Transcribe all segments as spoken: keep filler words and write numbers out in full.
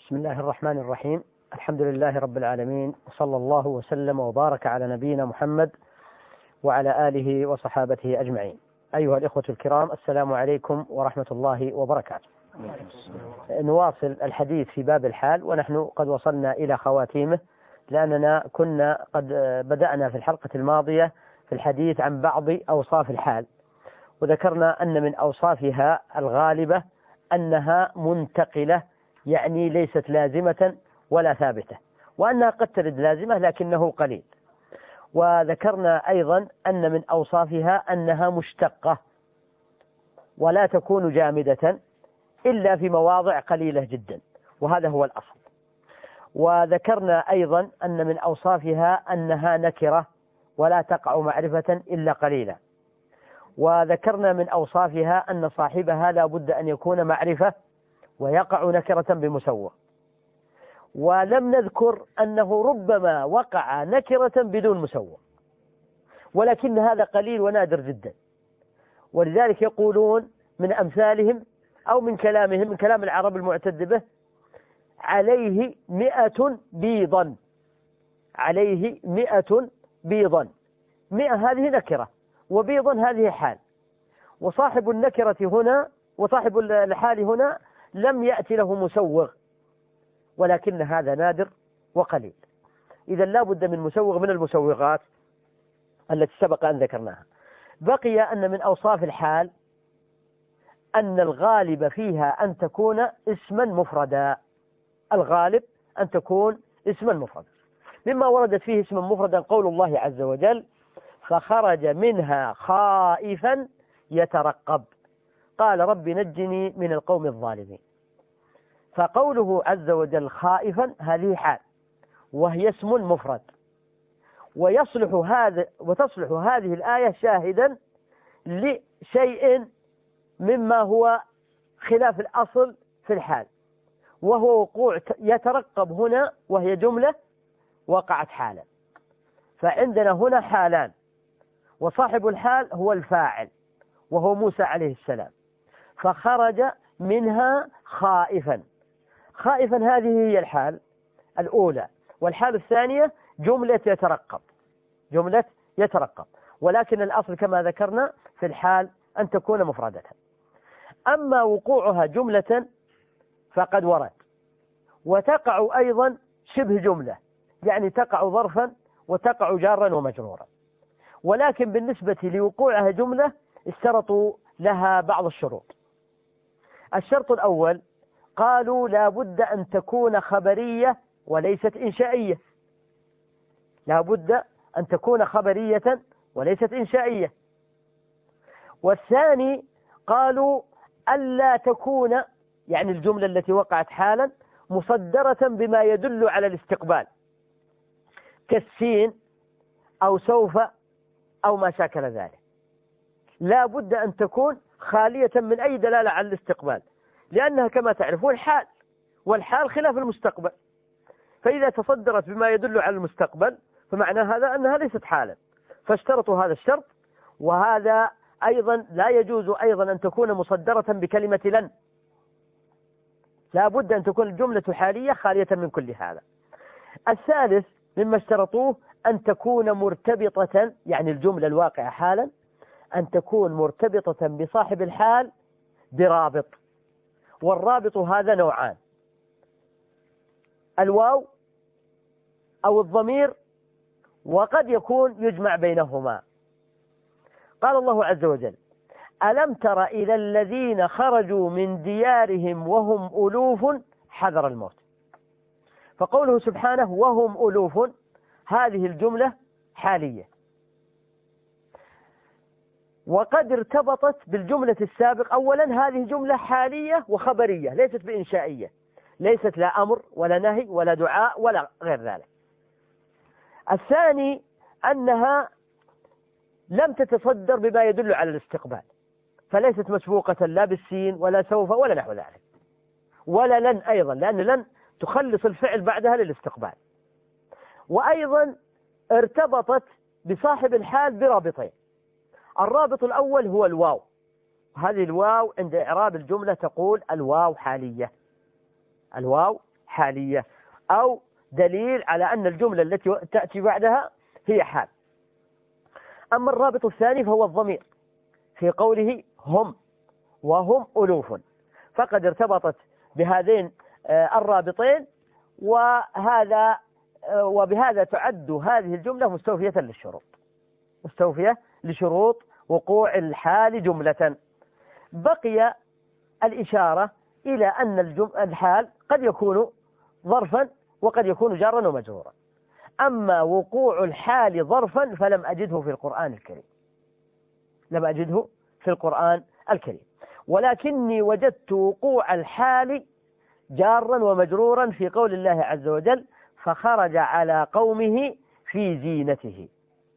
بسم الله الرحمن الرحيم. الحمد لله رب العالمين، وصلى الله وسلم وبارك على نبينا محمد وعلى آله وصحابته أجمعين. أيها الإخوة الكرام، السلام عليكم ورحمة الله وبركاته. نواصل الحديث في باب الحال، ونحن قد وصلنا إلى خواتيمه، لأننا كنا قد بدأنا في الحلقة الماضية في الحديث عن بعض أوصاف الحال، وذكرنا أن من أوصافها الغالبة أنها منتقلة، يعني ليست لازمة ولا ثابتة، وأنها قد ترد لازمة لكنه قليل. وذكرنا أيضا أن من أوصافها أنها مشتقة ولا تكون جامدة إلا في مواضع قليلة جدا، وهذا هو الأصل. وذكرنا أيضا أن من أوصافها أنها نكرة ولا تقع معرفة إلا قليلا. وذكرنا من أوصافها أن صاحبها لا بد أن يكون معرفة ويقع نكرة بمسوغ. ولم نذكر أنه ربما وقع نكرة بدون مسوغ، ولكن هذا قليل ونادر جدا. ولذلك يقولون من أمثالهم أو من كلامهم، من كلام العرب المعتد به: عليه مئة بيضا، عليه مئة بيضا. مئة هذه نكرة، وبيضا هذه حال. وصاحب النكرة هنا وصاحب الحال هنا لم يأتي له مسوغ، ولكن هذا نادر وقليل. إذا لا بد من مسوغ من المسوغات التي سبق أن ذكرناها. بقي أن من أوصاف الحال أن الغالب فيها أن تكون اسما مفردا. الغالب أن تكون اسما مفردا. مما وردت فيه اسما مفردا قول الله عز وجل: فخرج منها خائفا يترقب قال رب نجني من القوم الظالمين. فقوله عز وجل خائفا هذه حال، وهي اسم مفرد، ويصلح هذا وتصلح هذه الآية شاهدا لشيء مما هو خلاف الأصل في الحال، وهو وقوع يترقب هنا، وهي جملة وقعت حالا. فعندنا هنا حالان، وصاحب الحال هو الفاعل وهو موسى عليه السلام. فخرج منها خائفا. خائفا هذه هي الحال الأولى، والحال الثانية جملة يترقب، جملة يترقب. ولكن الأصل كما ذكرنا في الحال أن تكون مفردة. أما وقوعها جملة فقد ورد، وتقع أيضا شبه جملة، يعني تقع ظرفا وتقع جارا ومجرورا. ولكن بالنسبة لوقوعها جملة اشترطوا لها بعض الشروط. الشرط الأول قالوا لا بد أن تكون خبرية وليست إنشائية، لا بد أن تكون خبرية وليست إنشائية. والثاني قالوا ألا تكون، يعني الجملة التي وقعت حالا، مصدرة بما يدل على الاستقبال كالسين أو سوف أو ما شاكل ذلك. لا بد أن تكون خالية من أي دلالة على الاستقبال، لأنها كما تعرفون حال، والحال خلاف المستقبل. فإذا تصدرت بما يدل على المستقبل فمعنى هذا أنها ليست حالا. فاشترطوا هذا الشرط. وهذا أيضا لا يجوز أيضا أن تكون مصدرة بكلمة لن، لا بد أن تكون الجملة حالية خالية من كل هذا. الثالث مما اشترطوه أن تكون مرتبطة، يعني الجملة الواقعة حالا أن تكون مرتبطة بصاحب الحال برابط. والرابط هذا نوعان: الواو أو الضمير، وقد يكون يجمع بينهما. قال الله عز وجل: ألم تر إلى الذين خرجوا من ديارهم وهم ألوف حذر الموت. فقوله سبحانه وهم ألوف هذه الجملة حالية، وقد ارتبطت بالجملة السابق. أولا هذه جملة حالية وخبرية، ليست بإنشائية، ليست لا أمر ولا نهي ولا دعاء ولا غير ذلك. الثاني أنها لم تتصدر بما يدل على الاستقبال، فليست مسبوقة لا بالسين ولا سوف ولا نحو ذلك، ولا لن أيضا، لأن لن تخلص الفعل بعدها للاستقبال. وأيضا ارتبطت بصاحب الحال برابطين. الرابط الأول هو الواو، هذه الواو عند إعراب الجملة تقول الواو حالية، الواو حالية، أو دليل على أن الجملة التي تأتي بعدها هي حال. أما الرابط الثاني فهو الضمير في قوله هم وهم ألوف، فقد ارتبطت بهذين الرابطين، وهذا وبهذا تعد هذه الجملة مستوفية للشروط، مستوفية لشروط وقوع الحال جملة. بقي الإشارة إلى أن الحال قد يكون ظرفا وقد يكون جارا ومجرورا. أما وقوع الحال ظرفا فلم أجده في القرآن الكريم، لم أجده في القرآن الكريم، ولكني وجدت وقوع الحال جارا ومجرورا في قول الله عز وجل فخرج على قومه في زينته،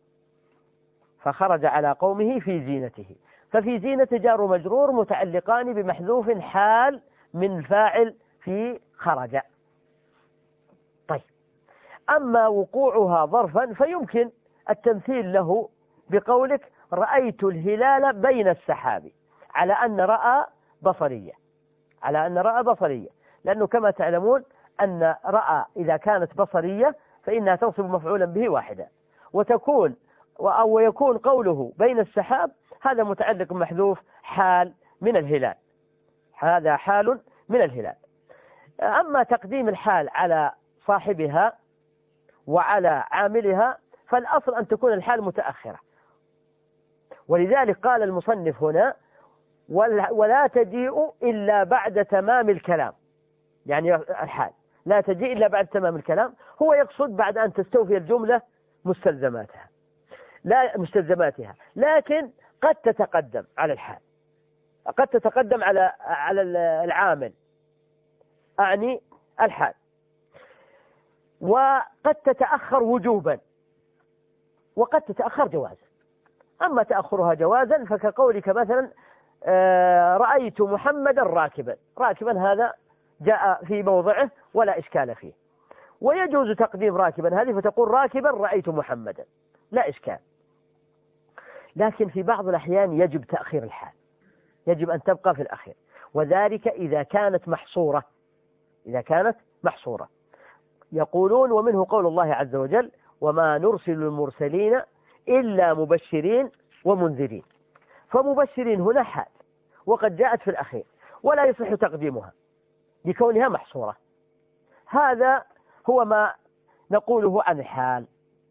فخرج على قومه في زينته، ففي زينة جار ومجرور متعلقان بمحذوف حال من فاعل في خرج. طيب، أما وقوعها ظرفا فيمكن التمثيل له بقولك رأيت الهلال بين السحاب، على أن رأى بصرية، على أن رأى بصرية، لأنه كما تعلمون أن رأى إذا كانت بصرية فإنها تنصب مفعولا به واحدا، وتكون أو يكون قوله بين السحاب هذا متعلق محذوف حال من الهلال، هذا حال من الهلال. أما تقديم الحال على صاحبها وعلى عاملها فالأصل أن تكون الحال متأخرة، ولذلك قال المصنف هنا ولا تجيء إلا بعد تمام الكلام، يعني الحال لا تجيء إلا بعد تمام الكلام، هو يقصد بعد أن تستوفي الجملة مستلزماتها، لا مستلزماتها، لكن قد تتقدم على الحال، قد تتقدم على على العامل، أعني الحال، وقد تتأخر وجوبا وقد تتأخر جوازا. أما تأخرها جوازا فكقولك مثلا رأيت محمدا راكبا، راكبا هذا جاء في موضعه ولا إشكال فيه، ويجوز تقديم راكبا هذه فتقول راكبا رأيت محمدا لا إشكال. لكن في بعض الأحيان يجب تأخير الحال، يجب أن تبقى في الأخير، وذلك إذا كانت محصورة، إذا كانت محصورة. يقولون ومنه قول الله عز وجل وما نرسل المرسلين إلا مبشرين ومنذرين، فمبشرين هنا حال وقد جاءت في الأخير ولا يصح تقديمها لكونها محصورة. هذا هو ما نقوله عن الحال.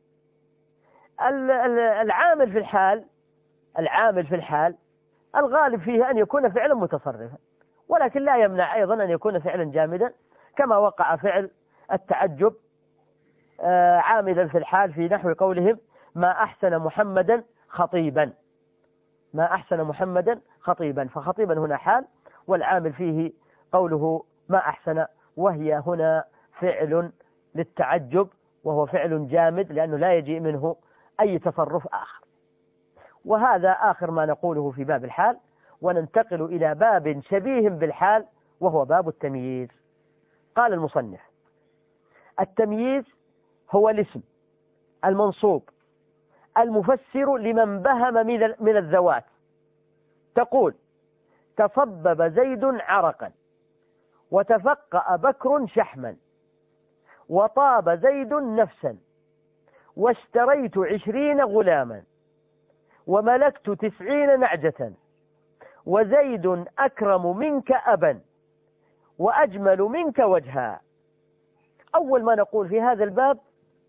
العامل في الحال، العامل في الحال الغالب فيه أن يكون فعلا متصرفا، ولكن لا يمنع أيضا أن يكون فعلا جامدا، كما وقع فعل التعجب عاملا في الحال في نحو قولهم ما أحسن محمدا خطيبا، ما أحسن محمدا خطيبا، فخطيبا هنا حال والعامل فيه قوله ما أحسن، وهي هنا فعل للتعجب وهو فعل جامد لأنه لا يجيء منه أي تصرف آخر. وهذا آخر ما نقوله في باب الحال، وننتقل إلى باب شبيه بالحال وهو باب التمييز. قال المصنف التمييز هو الاسم المنصوب المفسر لمن بهم من الذوات. تقول تصبب زيد عرقا وتفقأ بكر شحما وطاب زيد نفسا واشتريت عشرين غلاما وملكت تسعين نعجة وزيد أكرم منك أبا وأجمل منك وجها. أول ما نقول في هذا الباب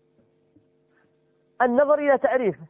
النظر إلى تعريفه،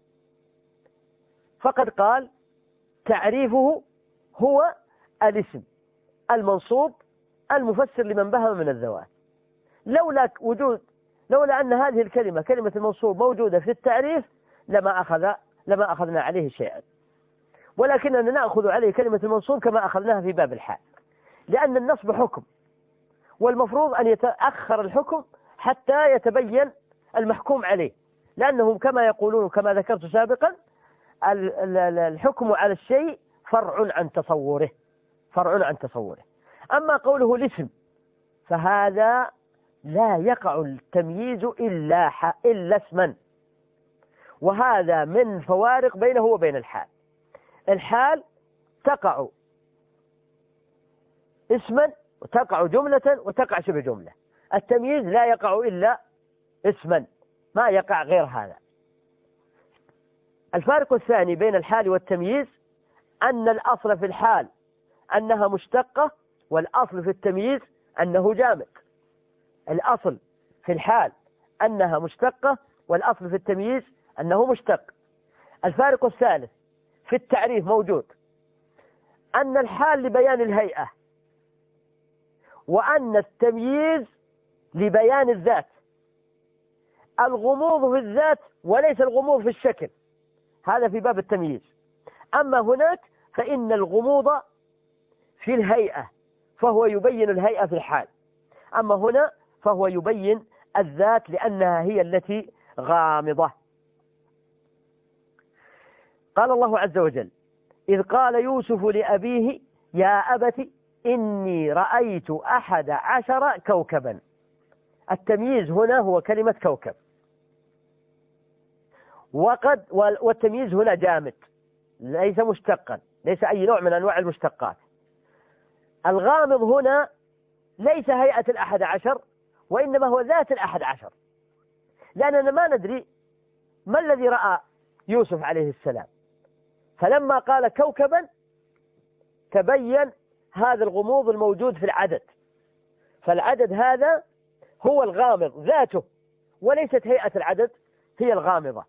فقد قال تعريفه هو الاسم المنصوب المفسر لمن بهم من الذوات. لولا وجود لولا أن هذه الكلمة كلمة المنصوب موجودة في التعريف لما أخذ لما أخذنا عليه شيئا، ولكننا نأخذ عليه كلمة المنصوب كما أخذناها في باب الحال، لأن النصب حكم، والمفروض أن يتأخر الحكم حتى يتبين المحكوم عليه، لأنهم كما يقولون كما ذكرت سابقا الحكم على الشيء فرع عن تصوره، فرع عن تصوره. أما قوله الاسم فهذا لا يقع التمييز إلا إلا اسما، وهذا من فوارق بينه وبين الحال. الحال تقع اسما تقع جملة وتقع شبه جملة. التمييز لا يقع إلا اسما، ما يقع غير هذا. الفارق الثاني بين الحال والتمييز أن الأصل في الحال أنها مشتقة، والأصل في التمييز أنه جامد. الأصل في الحال أنها مشتقة، والأصل في التمييز أنه مشتق. الفارق الثالث في التعريف موجود، أن الحال لبيان الهيئة، وأن التمييز لبيان الذات. الغموض في الذات وليس الغموض في الشكل، هذا في باب التمييز. أما هناك فإن الغموض في الهيئة، فهو يبين الهيئة في الحال. أما هنا فهو يبين الذات لأنها هي التي غامضة. قال الله عز وجل: إذ قال يوسف لأبيه يا أبت إني رأيت أحد عشر كوكبا. التمييز هنا هو كلمة كوكب، وقد والتمييز هنا جامد ليس مشتقا، ليس أي نوع من أنواع المشتقات. الغامض هنا ليس هيئة الأحد عشر، وإنما هو ذات الأحد عشر، لأننا ما ندري ما الذي رأى يوسف عليه السلام. فلما قال كوكبا تبين هذا الغموض الموجود في العدد، فالعدد هذا هو الغامض ذاته، وليست هيئة العدد هي الغامضة.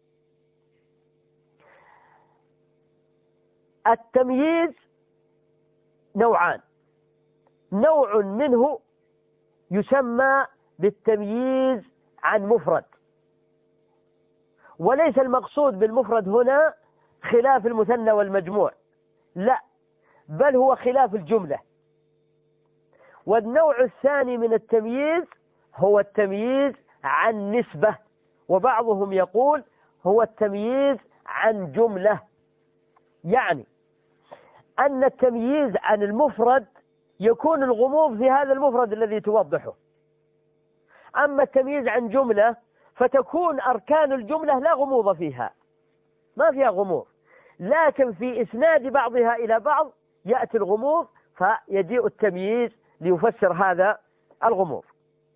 التمييز نوعان، نوع منه يسمى بالتمييز عن مفرد، وليس المقصود بالمفرد هنا خلاف المثنى والمجموع، لا، بل هو خلاف الجملة. والنوع الثاني من التمييز هو التمييز عن نسبة، وبعضهم يقول هو التمييز عن جملة. يعني أن التمييز عن المفرد يكون الغموض في هذا المفرد الذي توضحه، أما التمييز عن جملة فتكون أركان الجملة لا غموض فيها، ما فيها غموض، لكن في إسناد بعضها إلى بعض يأتي الغموض، فيجيء التمييز ليفسر هذا الغموض.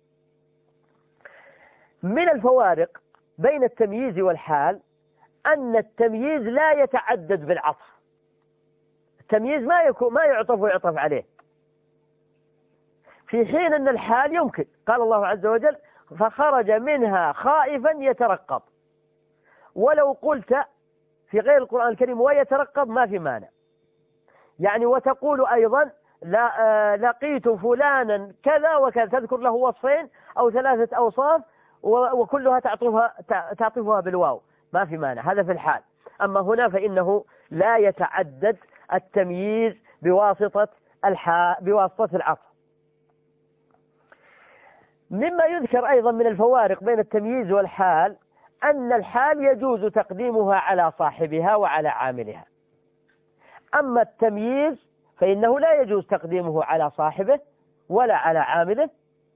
من الفوارق بين التمييز والحال أن التمييز لا يتعدد بالعطف. التمييز ما يكون ما يعطف ويعطف عليه، في حين أن الحال يمكن. قال الله عز وجل: فخرج منها خائفا يترقب. ولو قلت في غير القرآن الكريم ويترقب ما في مانع، يعني وتقول أيضا لا لقيت فلانا كذا وكذا، تذكر له وصفين أو ثلاثة أوصاف وكلها تعطفها تعطفها بالواو، ما في مانع، هذا في الحال. أما هنا فإنه لا يتعدد التمييز بواسطة الحال بواسطة العطف. مما يذكر أيضا من الفوارق بين التمييز والحال أن الحال يجوز تقديمها على صاحبها وعلى عاملها، أما التمييز فإنه لا يجوز تقديمه على صاحبه ولا على عامله،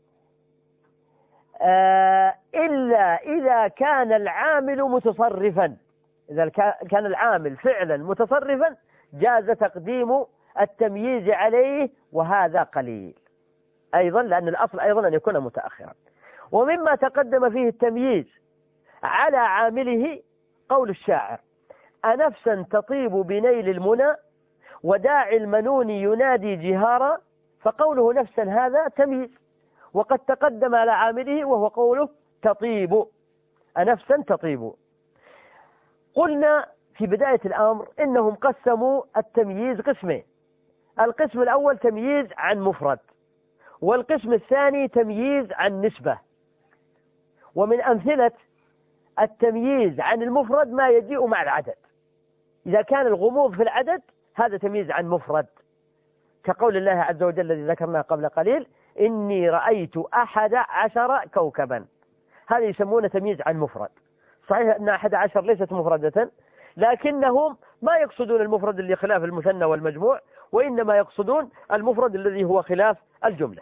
إلا إذا كان العامل متصرفا. إذا كان العامل فعلا متصرفا جاز تقديم التمييز عليه، وهذا قليل أيضا، لأن الأصل أيضا أن يكون متأخرا. ومما تقدم فيه التمييز على عامله قول الشاعر: أنفسا تطيب بنيل المنى وداعي المنون ينادي جهارا. فقوله نفسا هذا تمييز، وقد تقدم على عامله وهو قوله تطيب، أنفسا تطيب. قلنا في بداية الأمر إنهم قسموا التمييز قسمين: القسم الأول تمييز عن مفرد، والقسم الثاني تمييز عن نسبة. ومن أمثلة التمييز عن المفرد ما يجيء مع العدد، إذا كان الغموض في العدد هذا تمييز عن مفرد، كقول الله عز وجل الذي ذكرناه قبل قليل: إني رأيت أحد عشر كوكبا. هذا يسمونه تمييز عن مفرد. صحيح أن أحد عشر ليست مفردة، لكنهم ما يقصدون المفرد اللي خلاف المثنى والمجموع، وإنما يقصدون المفرد الذي هو خلاف الجملة.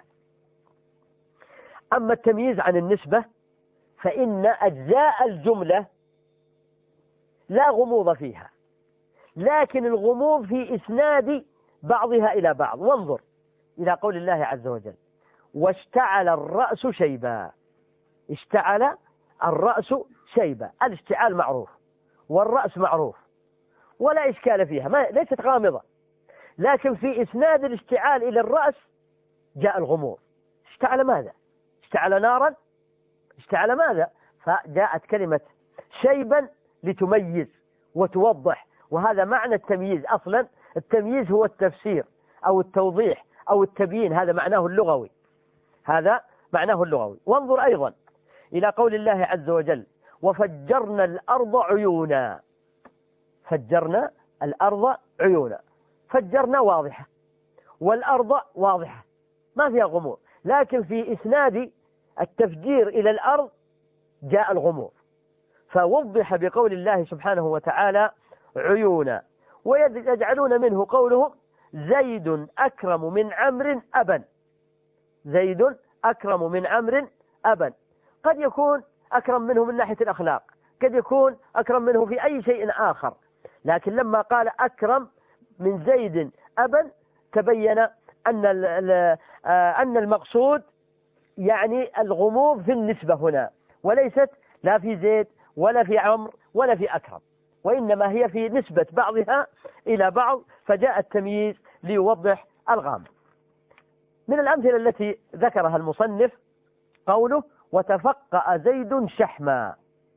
أما التمييز عن النسبة فإن أجزاء الجملة لا غموض فيها، لكن الغموض في إسناد بعضها إلى بعض. وانظر إلى قول الله عز وجل: واشتعل الرأس شيبا. اشتعل الرأس شيبا، الاشتعال معروف والرأس معروف ولا إشكال فيها، ما ليست غامضة، لكن في إسناد الاشتعال إلى الرأس جاء الغموض. اشتعل ماذا؟ اشتعل نارا؟ اشتعل ماذا؟ فجاءت كلمة شيبا لتميز وتوضح، وهذا معنى التمييز. أصلا التمييز هو التفسير أو التوضيح أو التبيين، هذا معناه اللغوي، هذا معناه اللغوي. وانظر أيضا إلى قول الله عز وجل: وفجرنا الأرض عيونا. فجرنا الأرض عيونا، فجرنا واضحة والأرض واضحة ما فيها غموض، لكن في إسناد التفجير إلى الأرض جاء الغموض، فوضح بقول الله سبحانه وتعالى عيونا. ويجعلون منه قولهم: زيد أكرم من عمرو أبا. زيد أكرم من عمرو أبا، قد يكون أكرم منه من ناحية الأخلاق، قد يكون أكرم منه في أي شيء آخر، لكن لما قال أكرم من زيد أبا تبين أن أن المقصود يعني الغموض في النسبة هنا، وليست لا في زيد ولا في عمرو ولا في أكرم، وإنما هي في نسبة بعضها إلى بعض، فجاء التمييز ليوضح الغامض. من الأمثلة التي ذكرها المصنف قوله: وتفقأ زيد شحما،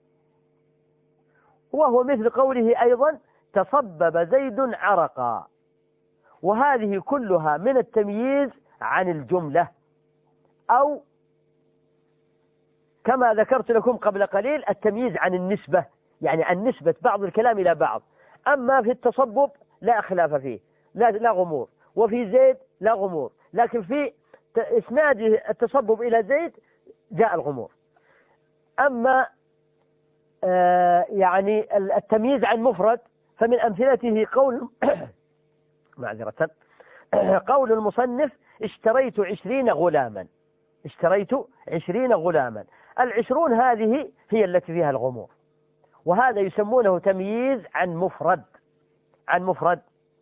وهو مثل قوله أيضا: تصبب زيد عرقا. وهذه كلها من التمييز عن الجملة، أو كما ذكرت لكم قبل قليل التمييز عن النسبة، يعني عن نسبة بعض الكلام إلى بعض. أما في التصبب لا خلاف فيه، لا, لا غموض، وفي زيد لا غموض، لكن في إسناد التصبب إلى زيد جاء الغموض. أما آه يعني التمييز عن مفرد فمن أمثلته قول معذرة قول المصنف: اشتريت عشرين غلاما. اشتريت عشرين غلاما، العشرون هذه هي التي فيها الغموض، وهذا يسمونه تمييز عن مفرد، عن مفرد.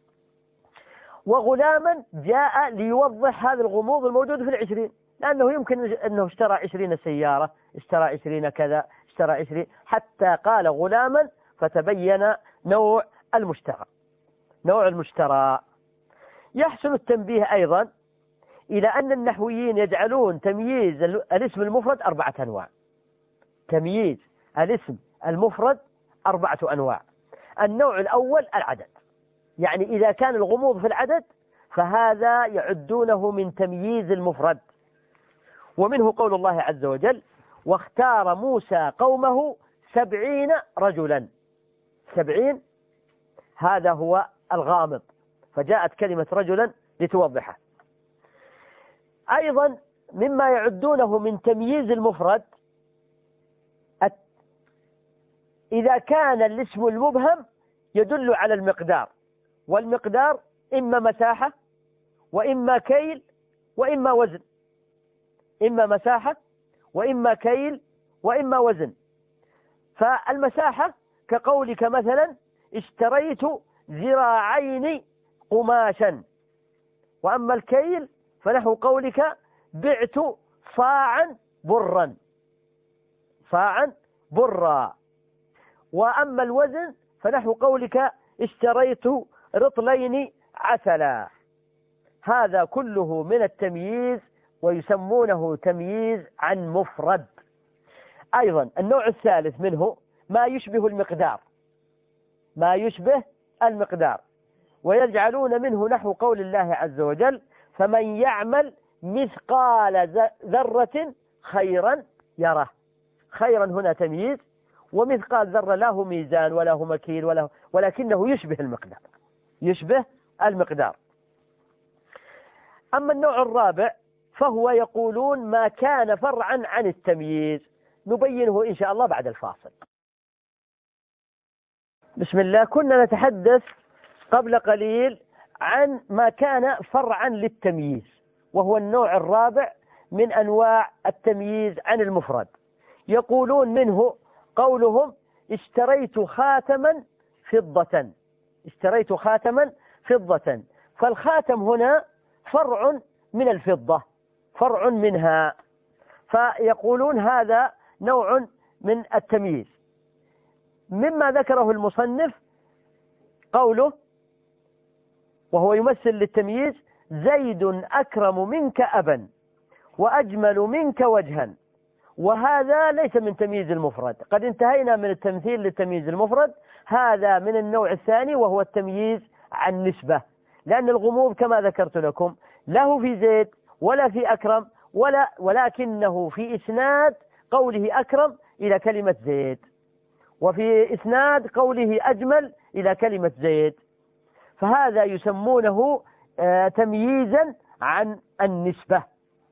وغلاما جاء ليوضح هذا الغموض الموجود في العشرين، لأنه يمكن أنه اشترى عشرين سيارة، اشترى عشرين كذا، اشترى عشرين، حتى قال غلاما فتبين نوع المشترى، نوع المشترى. يحسن التنبيه أيضا إلى أن النحويين يجعلون تمييز الاسم المفرد أربعة أنواع. تمييز الاسم المفرد أربعة أنواع. النوع الأول العدد، يعني إذا كان الغموض في العدد فهذا يعدونه من تمييز المفرد. ومنه قول الله عز وجل: واختار موسى قومه سبعين رجلا. سبعين هذا هو الغامض، فجاءت كلمة رجلا لتوضحه. أيضا مما يعدونه من تمييز المفرد إذا كان الاسم المبهم يدل على المقدار، والمقدار إما مساحة وإما كيل وإما وزن، إما مساحة وإما كيل وإما وزن. فالمساحة كقولك مثلا: اشتريت ذراعين قماشا. وأما الكيل فنحو قولك: بعت صاعا برا، صاعا برا. وأما الوزن فنحو قولك: اشتريت رطلين عسلا. هذا كله من التمييز ويسمونه تمييز عن مفرد. أيضا النوع الثالث منه ما يشبه المقدار، ما يشبه المقدار، ويجعلون منه نحو قول الله عز وجل: فمن يعمل مثقال ذرة خيرا يره. خيرا هنا تمييز، ومثقال ذرة لا هو ميزان ولا هو مكيل ولا هو، ولكنه يشبه المقدار، يشبه المقدار. أما النوع الرابع فهو يقولون ما كان فرعا عن التمييز، نبينه إن شاء الله بعد الفاصل. بسم الله. كنا نتحدث قبل قليل عن ما كان فرعا للتمييز، وهو النوع الرابع من أنواع التمييز عن المفرد. يقولون منه قولهم: اشتريت خاتما فضة. اشتريت خاتما فضة. فالخاتم هنا فرع من الفضة، فرع منها. فيقولون هذا نوع من التمييز. مما ذكره المصنف قوله وهو يمثل للتمييز: زيد أكرم منك أبا وأجمل منك وجها. وهذا ليس من تمييز المفرد، قد انتهينا من التمثيل للتمييز المفرد، هذا من النوع الثاني وهو التمييز عن نسبة. لأن الغموض كما ذكرت لكم له في زيد ولا في أكرم، ولا ولكنه في إسناد قوله أكرم إلى كلمة زيد، وفي إسناد قوله أجمل إلى كلمة زيد، فهذا يسمونه تمييزا عن النسبة.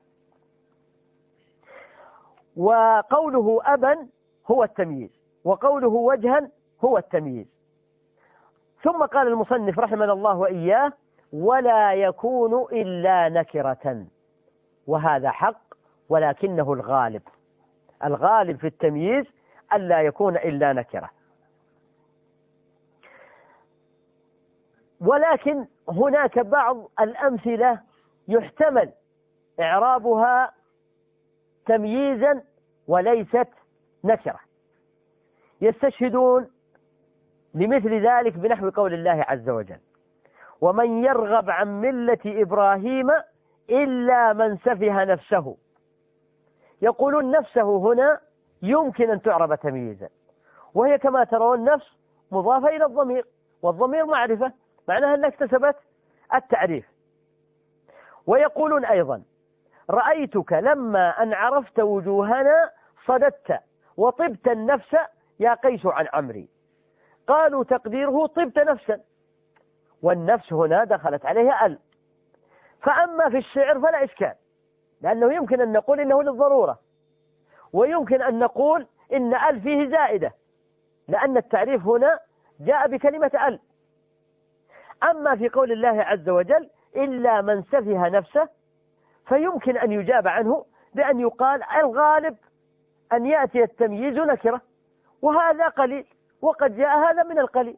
وقوله أبا هو التمييز، وقوله وجها هو التمييز. ثم قال المصنف رحمنا الله وإياه: ولا يكون إلا نكرة. وهذا حق، ولكنه الغالب، الغالب في التمييز ألا يكون إلا نكرة. ولكن هناك بعض الأمثلة يحتمل إعرابها تمييزا وليست نكرة، يستشهدون لمثل ذلك بنحو قول الله عز وجل: ومن يرغب عن ملة إبراهيم إلا من سفه نفسه. يقولون نفسه هنا يمكن أن تعرب تمييزا، وهي كما ترون نفس مضافة إلى الضمير، والضمير معرفة معناها أنها اكتسبت التعريف. ويقولون أيضا: رأيتك لما أن عرفت وجوهنا صددت وطبت النفس يا قيس عن عمري. قالوا تقديره طبت نفسا، والنفس هنا دخلت عليها ال. فأما في الشعر فلا إشكال، لأنه يمكن أن نقول إنه للضرورة، ويمكن أن نقول إن ال فيه زائدة، لأن التعريف هنا جاء بكلمة ال. أما في قول الله عز وجل: إلا من سفه نفسه، فيمكن أن يجاب عنه بأن يقال الغالب أن يأتي التمييز نكرة، وهذا قليل، وقد جاء هذا من القليل،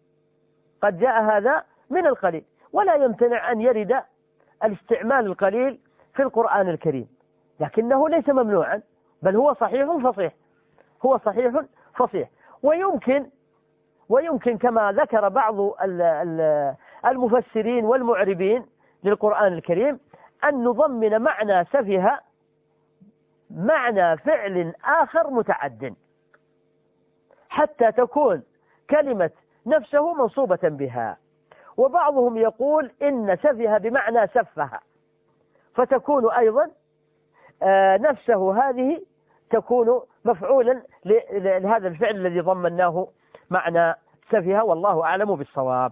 قد جاء هذا من القليل، ولا يمتنع أن يرد الاستعمال القليل في القرآن الكريم، لكنه ليس ممنوعا، بل هو صحيح فصيح، هو صحيح فصيح. ويمكن ويمكن كما ذكر بعض المفسرين والمعربين للقرآن الكريم أن نضمن معنى سفه معنى فعل آخر متعد، حتى تكون كلمة نفسه منصوبة بها. وبعضهم يقول إن سفه بمعنى سفه، فتكون أيضا نفسه هذه تكون مفعولا لهذا الفعل الذي ضمناه معنى سفه، والله أعلم بالصواب.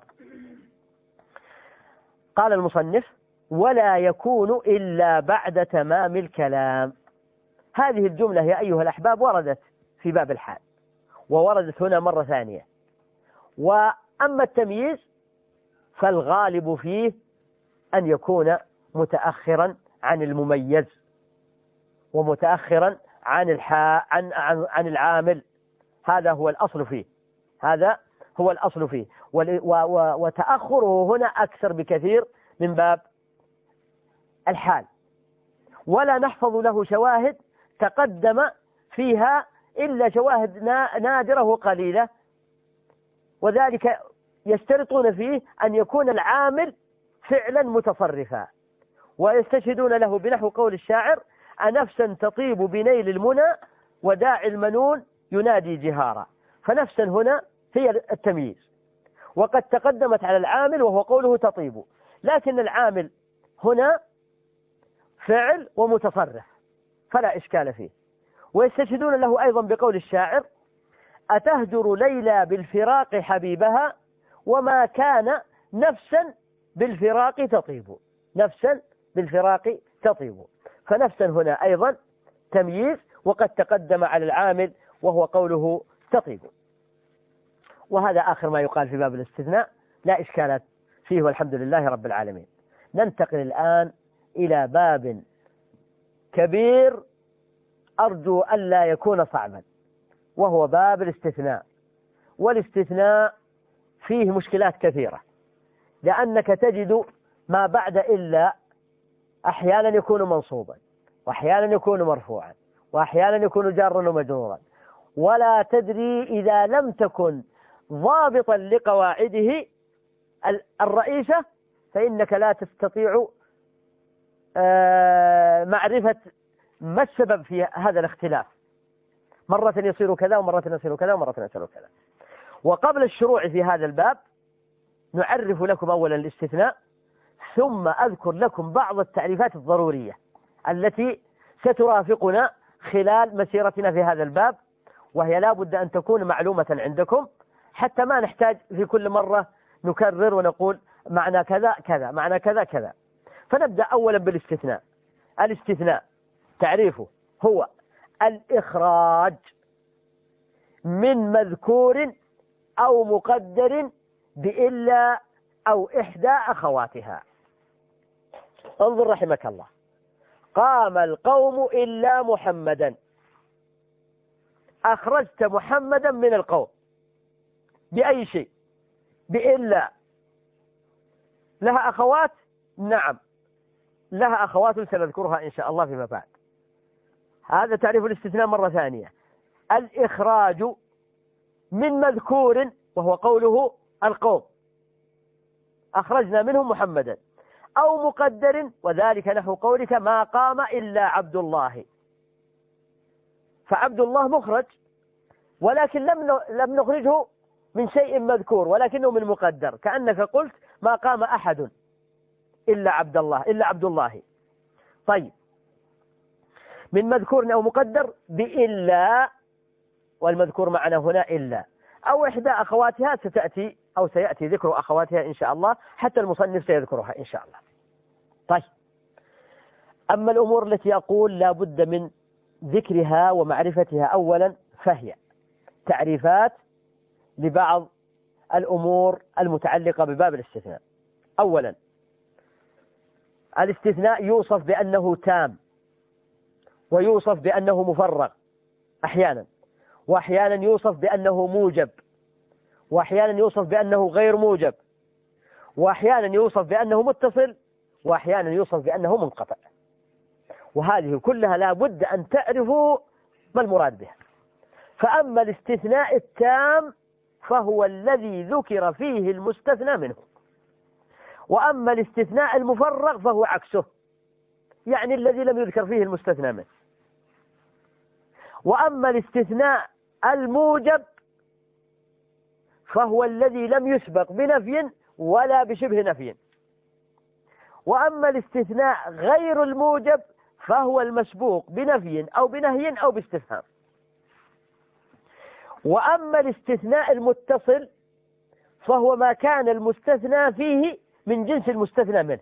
قال المصنف: ولا يكون إلا بعد تمام الكلام. هذه الجملة يا أيها الأحباب وردت في باب الحال، ووردت هنا مرة ثانية. وأما التمييز فالغالب فيه أن يكون متأخرا عن المميز، ومتأخرا عن الحا عن عن, عن العامل، هذا هو الأصل فيه، هذا هو الأصل فيه. وتأخره هنا أكثر بكثير من باب الحال، ولا نحفظ له شواهد تقدم فيها إلا شواهد نادرة وقليلة، وذلك يشترطون فيه أن يكون العامل فعلا متصرفا، ويستشهدون له بنحو قول الشاعر: أنفسا تطيب بنيل المنى وداعي المنون ينادي جهارا. فنفسا هنا هي التمييز، وقد تقدمت على العامل وهو قوله تطيب، لكن العامل هنا فعل ومتصرف فلا إشكال فيه. ويستشهدون له أيضا بقول الشاعر: أتهجر ليلى بالفراق حبيبها وما كان نفسا بالفراق تطيب، نفسا بالفراق تطيب. فنفسا هنا أيضا تمييز، وقد تقدم على العامل وهو قوله تطيب. وهذا آخر ما يقال في باب الاستثناء، لا إشكالات فيه، والحمد لله رب العالمين. ننتقل الآن إلى باب كبير أرجو ألا يكون صعبا، وهو باب الاستثناء. والاستثناء فيه مشكلات كثيرة، لأنك تجد ما بعد إلا أحيانا يكون منصوبا، وأحيانا يكون مرفوعا، وأحيانا يكون جارا ومجرورا، ولا تدري إذا لم تكن ضابطا لقواعده الرئيسة فإنك لا تستطيع معرفة ما السبب في هذا الاختلاف، مرة يصير كذا ومرة يصير كذا ومرة يصير كذا. وقبل الشروع في هذا الباب نعرف لكم أولا الاستثناء، ثم أذكر لكم بعض التعريفات الضرورية التي سترافقنا خلال مسيرتنا في هذا الباب، وهي لا بد أن تكون معلومة عندكم حتى ما نحتاج في كل مرة نكرر ونقول معنى كذا كذا معنى كذا كذا. فنبدأ أولا بالاستثناء. الاستثناء تعريفه هو الإخراج من مذكور أو مقدر بإلا أو إحدى أخواتها. انظر رحمك الله، قام القوم إلا محمدا، أخرجت محمدا من القوم بأي شيء؟ بإلا. لها أخوات؟ نعم لها أخوات سنذكرها إن شاء الله فيما بعد. هذا تعريف الاستثناء مرة ثانية. الإخراج من مذكور وهو قوله القوم، أخرجنا منهم محمدا، أو مقدر وذلك نحو قولك ما قام إلا عبد الله، فعبد الله مخرج ولكن لم لم نخرجه من شيء مذكور ولكنه من مقدر، كأنك قلت ما قام أحد إلا عبد الله إلا عبد الله. طيب، من مذكور أو مقدر بإلا، والمذكور معنا هنا إلا أو إحدى أخواتها، ستأتي أو سيأتي ذكر أخواتها إن شاء الله، حتى المصنف سيذكرها إن شاء الله. طيب، أما الأمور التي أقول لا بد من ذكرها ومعرفتها أولا فهي تعريفات لبعض الأمور المتعلقة بباب الاستثناء. أولا، الاستثناء يوصف بأنه تام، ويوصف بأنه مفرغ أحيانا، وأحيانا يوصف بأنه موجب، وأحيانا يوصف بأنه غير موجب، وأحيانا يوصف بأنه متصل، وأحيانا يوصف بأنه منقطع. وهذه كلها لا بد أن تعرفوا ما المراد بها. فأما الاستثناء التام فهو الذي ذكر فيه المستثنى منه، وأما الاستثناء المفرغ فهو عكسه، يعني الذي لم يذكر فيه المستثنى منه. وأما الاستثناء الموجب فهو الذي لم يسبق بنفي ولا بشبه نفي. وأما الاستثناء غير الموجب فهو المسبوق بنفي أو بنهي أو باستفهام. وأما الاستثناء المتصل فهو ما كان المستثنى فيه من جنس المستثنى منه.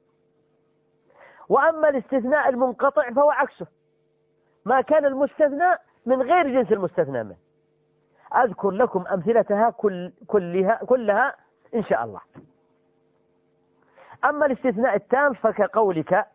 وأما الاستثناء المنقطع فهو عكسه، ما كان المستثنى من غير جنس المستثنى منه. أذكر لكم أمثلتها كل كلها, كلها إن شاء الله. أما الاستثناء التام فكقولك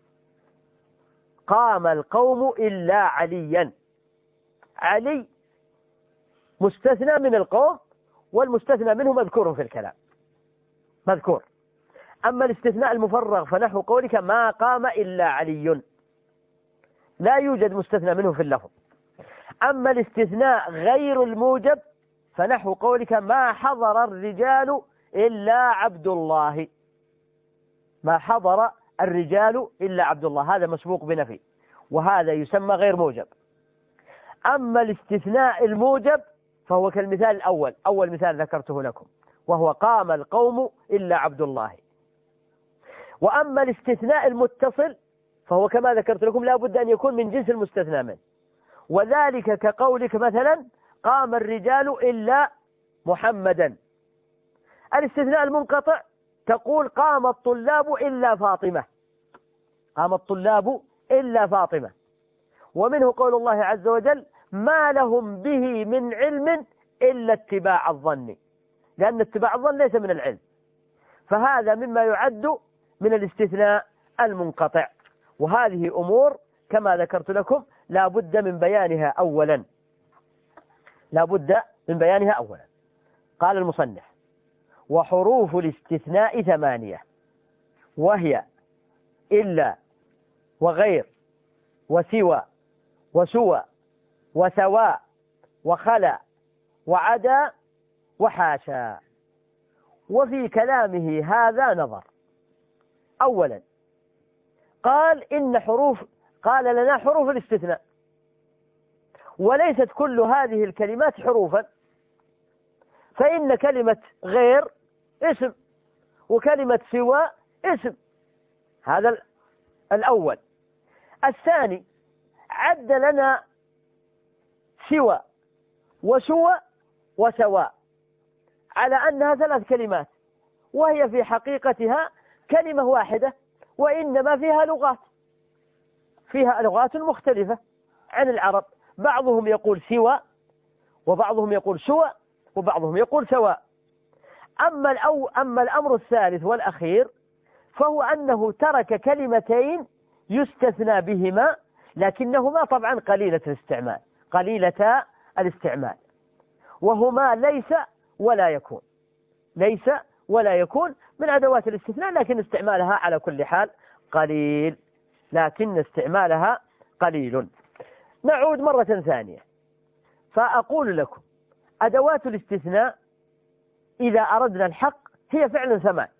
قام القوم إلا عليا، علي مستثنى من القوم، والمستثنى منه مذكور في الكلام مذكور. أما الاستثناء المفرغ فنحو قولك ما قام إلا علي، لا يوجد مستثنى منه في اللفظ. أما الاستثناء غير الموجب فنحو قولك ما حضر الرجال إلا عبد الله، ما حضر الرجال إلا عبد الله، هذا مسبوق بنفي، وهذا يسمى غير موجب. أما الاستثناء الموجب فهو كالمثال الأول، أول مثال ذكرته لكم، وهو قام القوم إلا عبد الله. وأما الاستثناء المتصل فهو كما ذكرت لكم لا بد أن يكون من جنس المستثنى منه، وذلك كقولك مثلا قام الرجال إلا محمدا. الاستثناء المنقطع تقول قام الطلاب إلا فاطمة، قام الطلاب إلا فاطمة. ومنه قول الله عز وجل ما لهم به من علم إلا اتباع الظن، لأن اتباع الظن ليس من العلم، فهذا مما يعد من الاستثناء المنقطع. وهذه أمور كما ذكرت لكم لا بد من بيانها أولا، لا بد من بيانها أولا. قال المصنف وحروف الاستثناء ثمانية، وهي إلا وغير وسوى وسوى وسواء وخلا وعدا وحاشا. وفي كلامه هذا نظر. أولا قال إن حروف قال لنا حروف الاستثناء، وليست كل هذه الكلمات حروفا، فإن كلمة غير اسم وكلمة سوى اسم. هذا الأول. الثاني عد لنا سوى وسوى وسواء على أنها ثلاث كلمات، وهي في حقيقتها كلمة واحدة، وإنما فيها لغات فيها لغات مختلفة عن العرب. بعضهم يقول سوى، وبعضهم يقول سوى، وبعضهم يقول سواء. أما الأو أما الأمر الثالث والأخير فهو أنه ترك كلمتين يستثنى بهما، لكنهما طبعا قليلة الاستعمال قليلة الاستعمال وهما ليس ولا يكون. ليس ولا يكون من أدوات الاستثناء، لكن استعمالها على كل حال قليل لكن استعمالها قليل. نعود مرة ثانية فأقول لكم أدوات الاستثناء إذا أردنا الحق هي فعل ثمان،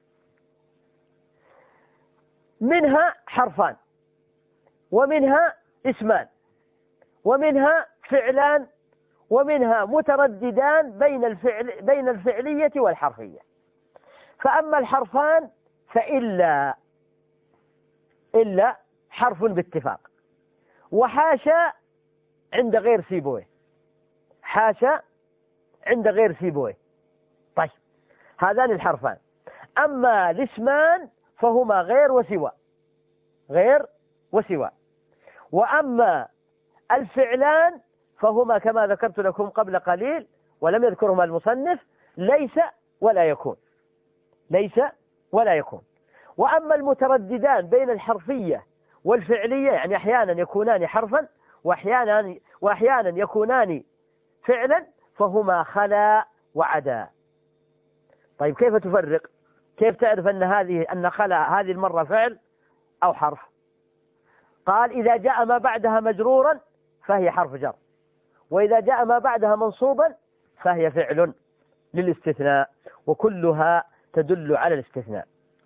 منها حرفان، ومنها اسمان، ومنها فعلان، ومنها مترددان بين الفعل بين الفعلية والحرفية. فأما الحرفان فإلا إلا حرف باتفاق، وحاشا عند غير سيبويه حاشا عند غير سيبويه. طيب هذان الحرفان. أما الاسمان فهما غير وسوى غير وسوى وأما الفعلان فهما كما ذكرت لكم قبل قليل ولم يذكرهما المصنف ليس ولا يكون ليس ولا يكون. وأما المترددان بين الحرفية والفعلية، يعني أحيانا يكونان حرفا وأحيانا وأحيانا يكونان فعلا، فهما خلا وعدا. طيب كيف تفرق؟ كيف تعرف أن هذه أن خلا هذه المرة فعل أو حرف؟ قال إذا جاء ما بعدها مجرورا فهي حرف جر، وإذا جاء ما بعدها منصوبا فهي فعل للاستثناء، وكلها تدل على الاستثناء.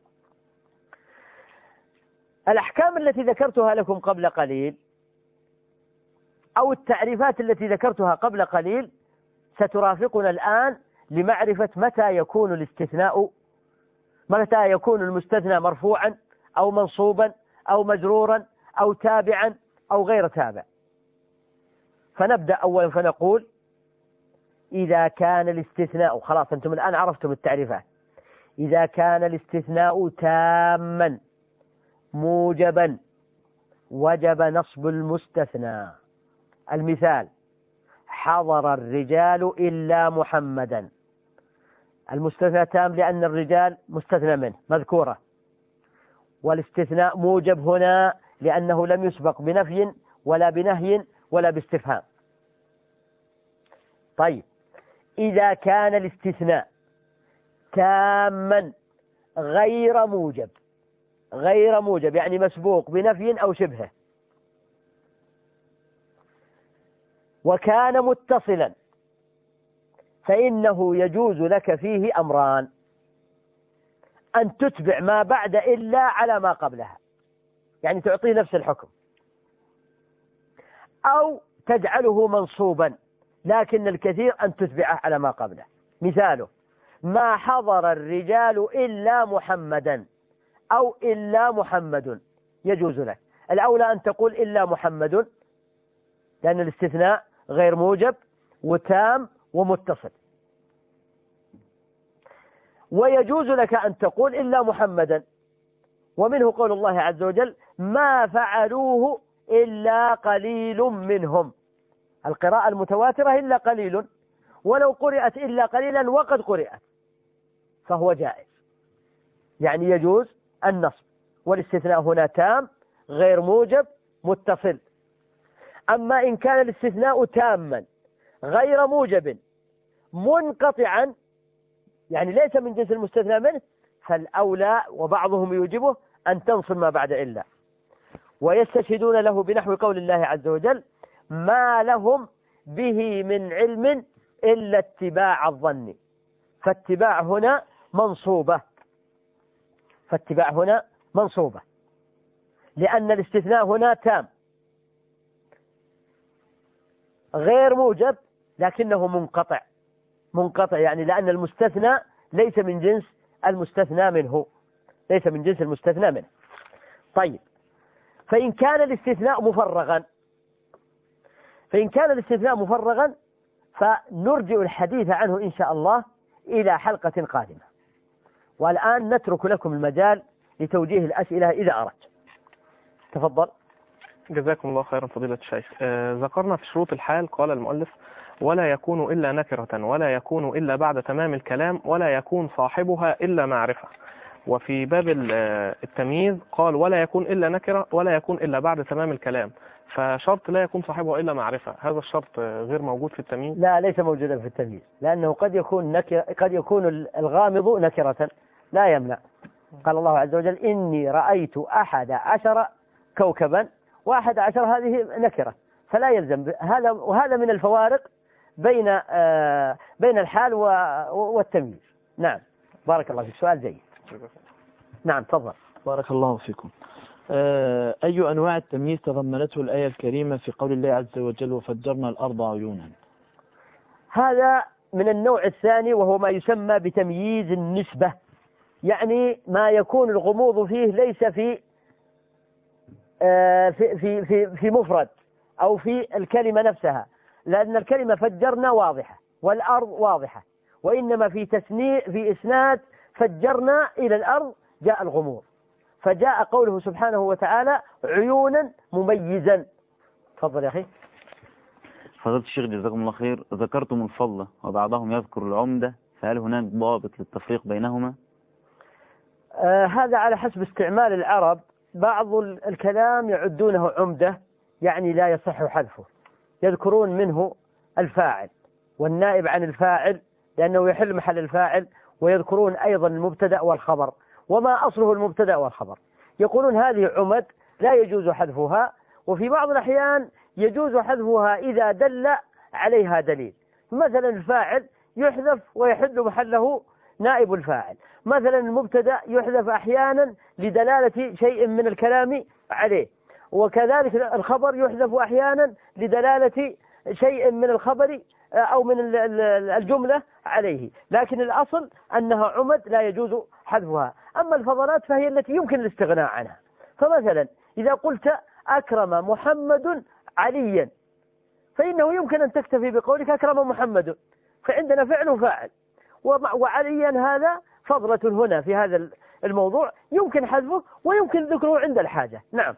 الأحكام التي ذكرتها لكم قبل قليل أو التعريفات التي ذكرتها قبل قليل سترافقنا الآن لمعرفة متى يكون الاستثناء متى يكون المستثنى مرفوعا أو منصوبا أو مجرورا أو تابعا أو غير تابع. فنبدأ أولا فنقول إذا كان الاستثناء، خلاص أنتم الآن عرفتم التعريفات، إذا كان الاستثناء تاما موجبا وجب نصب المستثنى. المثال: حضر الرجال إلا محمدا. المستثنى تام لأن الرجال مستثنى منه مذكورة، والاستثناء موجب هنا لأنه لم يسبق بنفي ولا بنهي ولا باستفهام. طيب إذا كان الاستثناء تاما غير موجب غير موجب يعني مسبوق بنفي أو شبهه، وكان متصلا، فإنه يجوز لك فيه أمران: أن تتبع ما بعد إلا على ما قبلها، يعني تعطيه نفس الحكم، أو تجعله منصوبا لكن الكثير أن تتبعه على ما قبله. مثاله: ما حضر الرجال إلا محمدا أو إلا محمد، يجوز لك. الأولى أن تقول إلا محمد لأن الاستثناء غير موجب وتام ومتصل، ويجوز لك أن تقول إلا محمدا، ومنه قول الله عز وجل: ما فعلوه إلا قليل منهم. القراءة المتواترة إلا قليل، ولو قرأت إلا قليلا وقد قرأت فهو جائز، يعني يجوز النصب، والاستثناء هنا تام غير موجب متصل. أما إن كان الاستثناء تاما غير موجب منقطعا، يعني ليس من جنس المستثنى منه، فالأولى وبعضهم يوجبه أن تنصب ما بعد إلا، ويستشهدون له بنحو قول الله عز وجل ما لهم به من علم إلا اتباع الظن، فاتباع هنا منصوبة، فاتباع هنا منصوبة لأن الاستثناء هنا تام غير موجب لكنه منقطع، منقطع يعني لأن المستثنى ليس من جنس المستثنى منه، ليس من جنس المستثنى منه. طيب، فإن كان الاستثناء مفرغا فإن كان الاستثناء مفرغا فنرجع الحديث عنه إن شاء الله إلى حلقة قادمة، والآن نترك لكم المجال لتوجيه الأسئلة إذا أردت. تفضل. جزاكم الله خيرا فضيلة الشيخ. آه ذكرنا في شروط الحال قال المؤلف ولا يكون إلا نكرة ولا يكون إلا بعد تمام الكلام ولا يكون صاحبها إلا معرفة. وفي باب التمييز قال ولا يكون إلا نكرة ولا يكون إلا بعد تمام الكلام، فشرط لا يكون صاحبه إلا معرفة، هذا الشرط غير موجود في التمييز؟ لا، ليس موجودا في التمييز، لأنه قد يكون نكرة، قد يكون الغامض نكرة لا يمنع. قال الله عز وجل إني رأيت أحد عشر كوكبا، وأحد عشر هذه نكرة فلا يلزم هذا، وهذا من الفوارق بين آه بين الحال والتمييز. نعم، بارك الله فيك، سؤال جيد. نعم تفضل. بارك الله فيكم. آه أي أنواع التمييز تضمنته الآية الكريمة في قول الله عز وجل وفجرنا الأرض عيونا؟ هذا من النوع الثاني وهو ما يسمى بتمييز النسبة، يعني ما يكون الغموض فيه ليس في آه في في في في مفرد أو في الكلمة نفسها، لأن الكلمة فجرنا واضحة والأرض واضحة، وإنما في تسنيء في إسناد فجرنا إلى الأرض جاء الغموض، فجاء قوله سبحانه وتعالى عيونا مميزا. تفضل يا أخي. فضيلة الشيخ جزاكم الله خير، ذكرتم الفضة وبعضهم يذكر العمدة، فهل هناك ضابط للتفريق بينهما؟ آه هذا على حسب استعمال العرب، بعض الكلام يعدونه عمدة يعني لا يصح حذفه، يذكرون منه الفاعل والنائب عن الفاعل لأنه يحل محل الفاعل، ويذكرون أيضا المبتدأ والخبر وما أصله المبتدأ والخبر، يقولون هذه عمد لا يجوز حذفها، وفي بعض الأحيان يجوز حذفها إذا دل عليها دليل، مثلا الفاعل يحذف ويحل محله نائب الفاعل، مثلا المبتدأ يحذف أحيانا لدلالة شيء من الكلام عليه، وكذلك الخبر يحذف أحيانا لدلالة شيء من الخبر أو من الجملة عليه، لكن الأصل أنها عمد لا يجوز حذفها. أما الفضلات فهي التي يمكن الاستغناء عنها، فمثلا إذا قلت أكرم محمد عليا فإنه يمكن أن تكتفي بقولك أكرم محمد، فعندنا فعل وفاعل، وعليا هذا فضلة هنا في هذا الموضوع يمكن حذفه ويمكن ذكره عند الحاجة. نعم.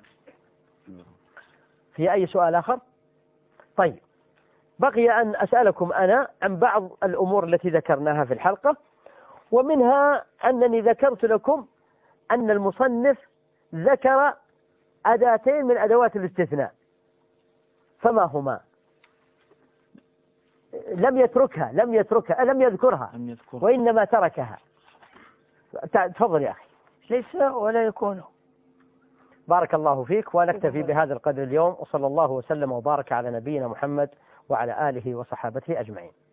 في أي سؤال آخر؟ طيب، بقي أن أسألكم أنا عن بعض الأمور التي ذكرناها في الحلقة، ومنها أنني ذكرت لكم أن المصنف ذكر أداتين من أدوات الاستثناء، فما هما؟ لم يتركها لم يتركها لم يذكرها وإنما تركها. تفضل يا أخي. ليس ولا يكون. بارك الله فيك، ونكتفي بهذا القدر اليوم، وصلى الله وسلم وبارك على نبينا محمد وعلى آله وصحابته أجمعين.